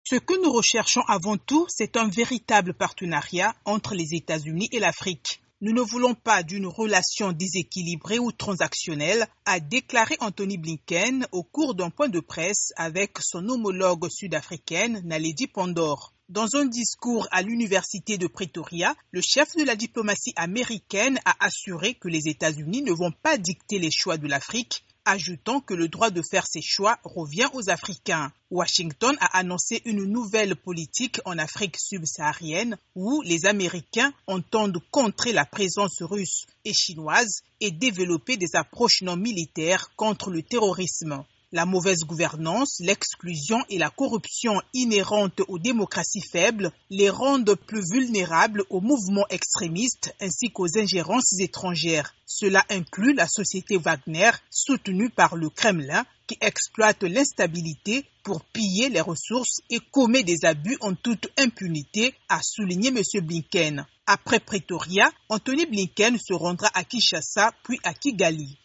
Ce que nous recherchons avant tout, c'est un véritable partenariat entre les États-Unis et l'Afrique. Nous ne voulons pas d'une relation déséquilibrée ou transactionnelle, a déclaré Anthony Blinken au cours d'un point de presse avec son homologue sud-africaine Naledi Pandor. Dans un discours à l'université de Pretoria, le chef de la diplomatie américaine a assuré que les États-Unis ne vont pas dicter les choix de l'Afrique, ajoutant que le droit de faire ses choix revient aux Africains. Washington a annoncé une nouvelle politique en Afrique subsaharienne où les Américains entendent contrer la présence russe et chinoise et développer des approches non militaires contre le terrorisme. La mauvaise gouvernance, l'exclusion et la corruption inhérentes aux démocraties faibles les rendent plus vulnérables aux mouvements extrémistes ainsi qu'aux ingérences étrangères. Cela inclut la société Wagner, soutenue par le Kremlin, qui exploite l'instabilité pour piller les ressources et commet des abus en toute impunité, a souligné M. Blinken. Après Pretoria, Anthony Blinken se rendra à Kinshasa puis à Kigali.